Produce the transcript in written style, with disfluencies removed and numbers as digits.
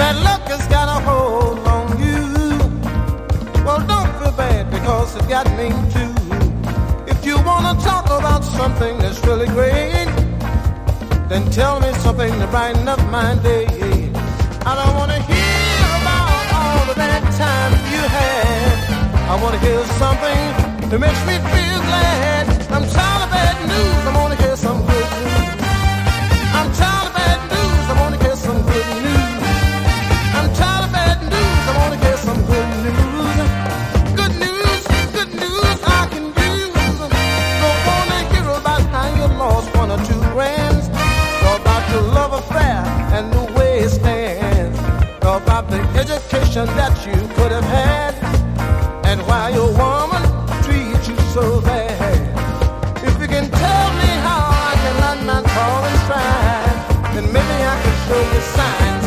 Bad luck has got a hold on you. Well, don't feel bad because it got me too. If you wanna talk about something that's really great, then tell me something to brighten up my day. I don't wanna hear about all the bad times you had. I wanna hear something that makes me feel glad. I'm tired of bad news, I wanna hear some good news. I'm tired of bad news, I wanna hear some good news. I'm tired of bad news, I wanna hear some good news. Good news, good news I can use. Don't wanna hear about how you lost 1 or 2 grands. Or about your love affair and the way it stands. Or about the education that you could have had. And why your woman treats you so bad. If you can tell me how I can learn my call and stride, then maybe I can show you signs